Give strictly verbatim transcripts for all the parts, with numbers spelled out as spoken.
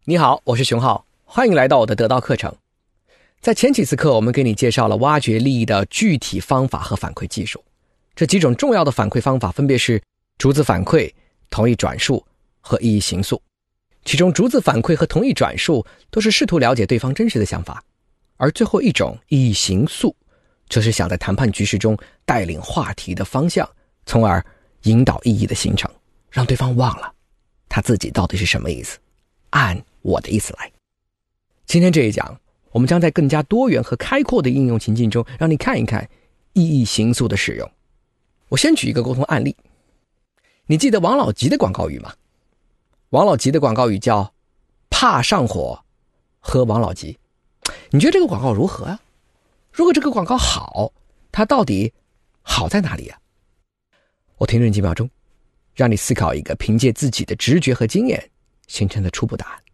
你好，我是熊浩，欢迎来到我的得到课程。在前几次课，我们给你介绍了挖掘利益的具体方法和反馈技术。这几种重要的反馈方法分别是逐字反馈、同意转述和意义形塑。其中逐字反馈和同意转述都是试图了解对方真实的想法，而最后一种意义形塑则是想在谈判局势中带领话题的方向，从而引导意义的形成，让对方忘了他自己到底是什么意思，按我的意思来。今天这一讲，我们将在更加多元和开阔的应用情境中，让你看一看意义形塑的使用。我先举一个沟通案例。你记得王老吉的广告语吗？王老吉的广告语叫怕上火喝王老吉。你觉得这个广告如何啊？如果这个广告好，它到底好在哪里啊？我停顿几秒钟，让你思考一个凭借自己的直觉和经验形成的初步答案。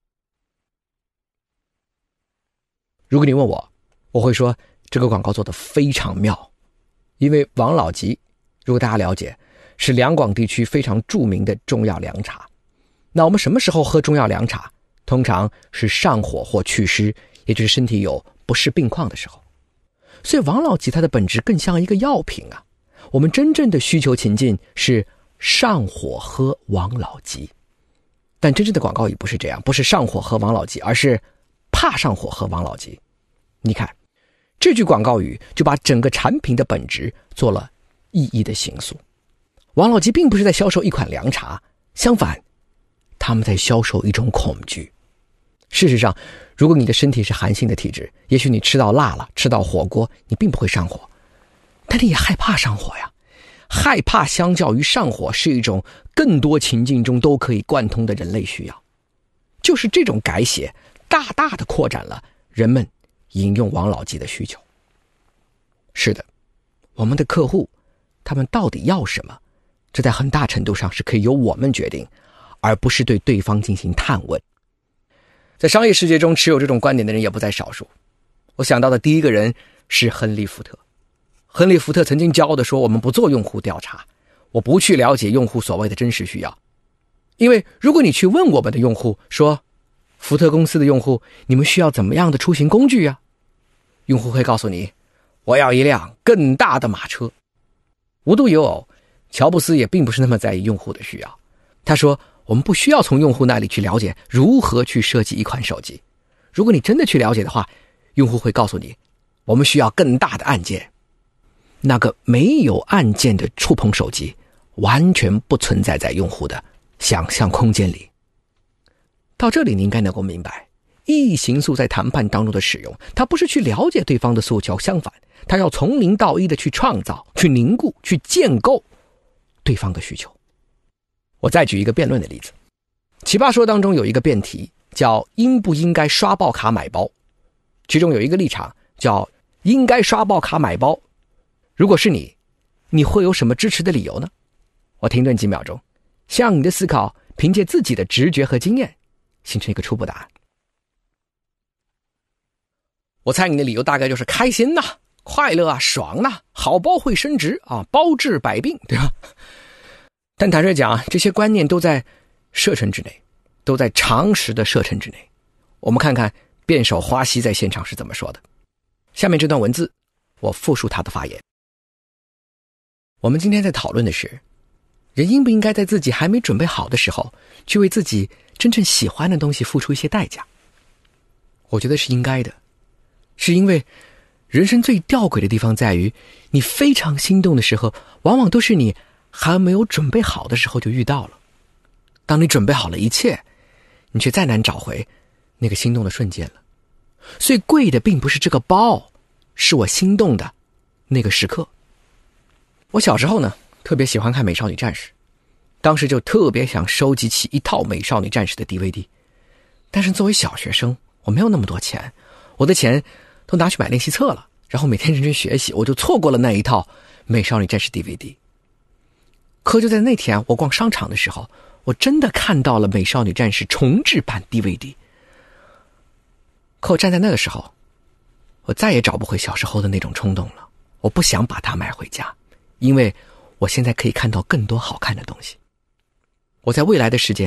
如果你问我，我会说这个广告做得非常妙。因为王老吉，如果大家了解，是两广地区非常著名的中药凉茶。那我们什么时候喝中药凉茶？通常是上火或祛湿，也就是身体有不适病况的时候。所以王老吉它的本质更像一个药品啊。我们真正的需求情境是上火喝王老吉。但真正的广告语不是这样，不是上火喝王老吉，而是怕上火喝王老吉。你看，这句广告语就把整个产品的本质做了意义的形塑。王老吉并不是在销售一款凉茶，相反，他们在销售一种恐惧。事实上，如果你的身体是寒性的体质，也许你吃到辣了，吃到火锅，你并不会上火，但你也害怕上火呀。害怕相较于上火是一种更多情境中都可以贯通的人类需要。就是这种改写大大的扩展了人们引用王老吉的需求。是的，我们的客户他们到底要什么，这在很大程度上是可以由我们决定，而不是对对方进行探问。在商业世界中持有这种观点的人也不在少数。我想到的第一个人是亨利·福特。亨利·福特曾经骄傲地说，我们不做用户调查，我不去了解用户所谓的真实需要。因为如果你去问我们的用户说，福特公司的用户，你们需要怎么样的出行工具啊？用户会告诉你，我要一辆更大的马车。无独有偶，乔布斯也并不是那么在意用户的需要。他说，我们不需要从用户那里去了解如何去设计一款手机。如果你真的去了解的话，用户会告诉你，我们需要更大的按键。那个没有按键的触碰手机完全不存在在用户的想象空间里。到这里你应该能够明白，意义形塑在谈判当中的使用，它不是去了解对方的诉求，相反，它要从零到一的去创造、去凝固、去建构对方的需求。我再举一个辩论的例子。奇葩说当中有一个辩题叫应不应该刷爆卡买包，其中有一个立场叫应该刷爆卡买包。如果是你，你会有什么支持的理由呢？我停顿几秒钟，先让你的思考凭借自己的直觉和经验形成一个初步答案。我猜你的理由大概就是开心呐、啊、快乐啊、爽呐、啊、好包会升值啊、包治百病，对吧？但坦率讲，这些观念都在射程之内，都在常识的射程之内。我们看看辩手花溪在现场是怎么说的。下面这段文字，我复述他的发言。我们今天在讨论的是，人应不应该在自己还没准备好的时候，去为自己真正喜欢的东西付出一些代价？我觉得是应该的，是因为人生最吊诡的地方在于，你非常心动的时候，往往都是你还没有准备好的时候就遇到了。当你准备好了一切，你却再难找回那个心动的瞬间了。所以贵的并不是这个包，是我心动的那个时刻。我小时候呢，特别喜欢看美少女战士，当时就特别想收集起一套美少女战士的 D V D。 但是作为小学生，我没有那么多钱，我的钱都拿去买练习册了，然后每天认真学习，我就错过了那一套美少女战士 D V D。 可就在那天我逛商场的时候，我真的看到了美少女战士重制版 D V D。 可我站在那个时候，我再也找不回小时候的那种冲动了。我不想把它买回家，因为我现在可以看到更多好看的东西。我在未来的时间里，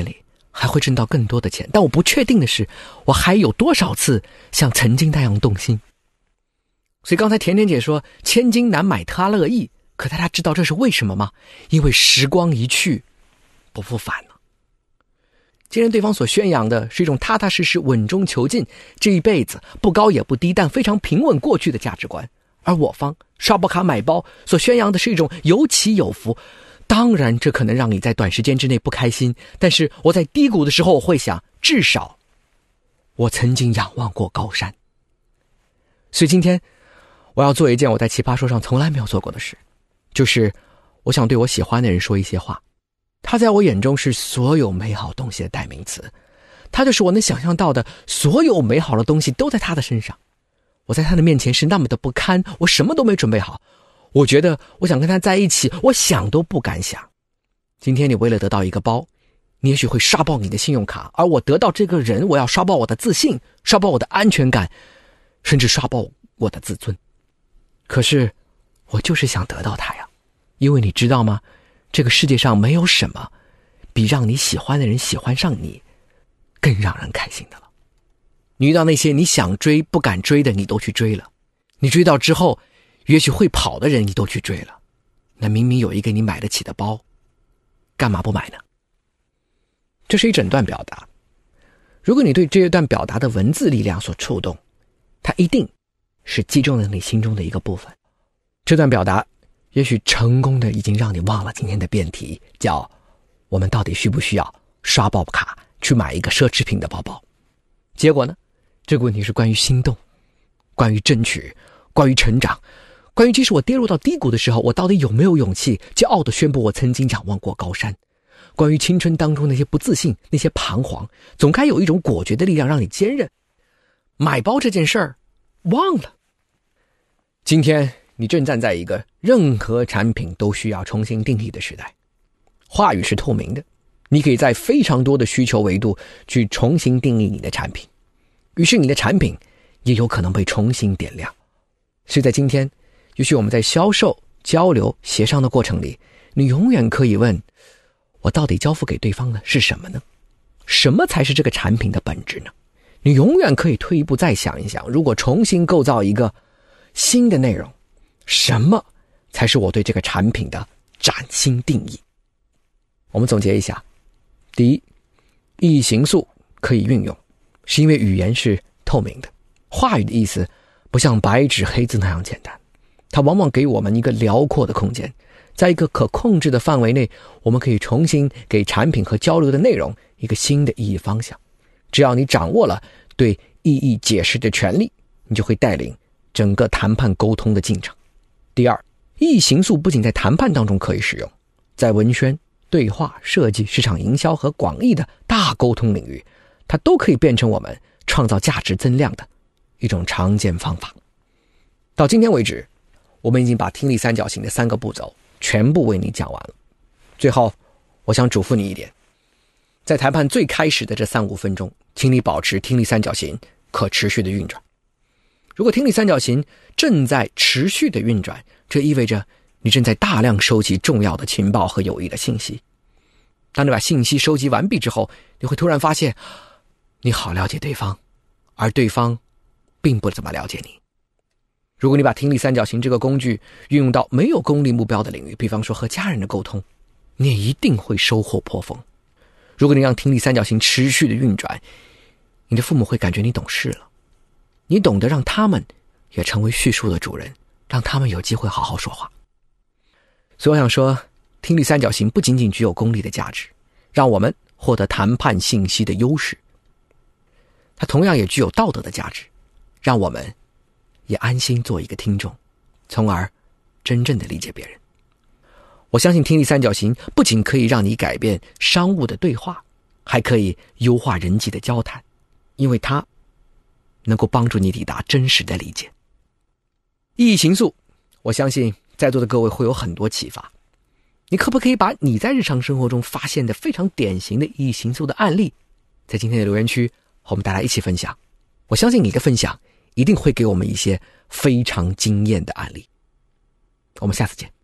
还会挣到更多的钱，但我不确定的是，我还有多少次像曾经那样动心。所以刚才甜甜姐说千金难买他乐意，可大家知道这是为什么吗？因为时光一去不复返了。既然对方所宣扬的是一种踏踏实实稳中求进，这一辈子不高也不低但非常平稳过去的价值观，而我方刷爆卡买包所宣扬的是一种有起有伏，当然这可能让你在短时间之内不开心，但是我在低谷的时候我会想，至少我曾经仰望过高山。所以今天我要做一件我在奇葩说上从来没有做过的事，就是我想对我喜欢的人说一些话。他在我眼中是所有美好东西的代名词，他就是我能想象到的所有美好的东西都在他的身上。我在他的面前是那么的不堪，我什么都没准备好，我觉得我想跟他在一起，我想都不敢想。今天你为了得到一个包，你也许会刷爆你的信用卡，而我得到这个人，我要刷爆我的自信，刷爆我的安全感，甚至刷爆我的自尊。可是我就是想得到他呀，因为你知道吗？这个世界上没有什么比让你喜欢的人喜欢上你更让人开心的了。你遇到那些你想追不敢追的，你都去追了，你追到之后也许会跑的人你都去追了，那明明有一个你买得起的包，干嘛不买呢？这是一整段表达，如果你对这一段表达的文字力量所触动，它一定是击中了你心中的一个部分。这段表达也许成功的已经让你忘了今天的辩题，叫我们到底需不需要刷爆卡去买一个奢侈品的包包。结果呢，这个问题是关于心动，关于争取，关于成长，关于即使我跌入到低谷的时候，我到底有没有勇气骄傲地宣布我曾经仰望过高山，关于青春当中那些不自信，那些彷徨，总该有一种果决的力量让你坚韧。买包这件事儿忘了。今天你正站在一个任何产品都需要重新定义的时代，话语是透明的，你可以在非常多的需求维度去重新定义你的产品，于是你的产品也有可能被重新点亮。所以在今天，也许我们在销售、交流、协商的过程里，你永远可以问，我到底交付给对方的是什么呢？什么才是这个产品的本质呢？你永远可以退一步再想一想，如果重新构造一个新的内容，什么才是我对这个产品的崭新定义？我们总结一下，第一，意义形塑可以运用，是因为语言是透明的，话语的意思不像白纸黑字那样简单，它往往给我们一个辽阔的空间，在一个可控制的范围内，我们可以重新给产品和交流的内容一个新的意义方向。只要你掌握了对意义解释的权利，你就会带领整个谈判沟通的进程。第二，意义形塑不仅在谈判当中可以使用，在文宣、对话、设计、市场营销和广义的大沟通领域，它都可以变成我们创造价值增量的一种常见方法。到今天为止，我们已经把听力三角形的三个步骤全部为你讲完了。最后，我想嘱咐你一点，在谈判最开始的这三五分钟，请你保持听力三角形可持续的运转。如果听力三角形正在持续的运转，这意味着你正在大量收集重要的情报和有益的信息。当你把信息收集完毕之后，你会突然发现，你好了解对方，而对方并不怎么了解你。如果你把听力三角形这个工具运用到没有功利目标的领域，比方说和家人的沟通，你也一定会收获颇丰。如果你让听力三角形持续的运转，你的父母会感觉你懂事了，你懂得让他们也成为叙述的主人，让他们有机会好好说话。所以我想说，听力三角形不仅仅具有功利的价值，让我们获得谈判信息的优势，它同样也具有道德的价值，让我们也安心做一个听众，从而真正的理解别人。我相信听力三角形不仅可以让你改变商务的对话，还可以优化人际的交谈，因为它能够帮助你抵达真实的理解。意义形塑，我相信在座的各位会有很多启发。你可不可以把你在日常生活中发现的非常典型的意义形塑的案例，在今天的留言区和我们大家一起分享？我相信你的分享一定会给我们一些非常惊艳的案例。我们下次见。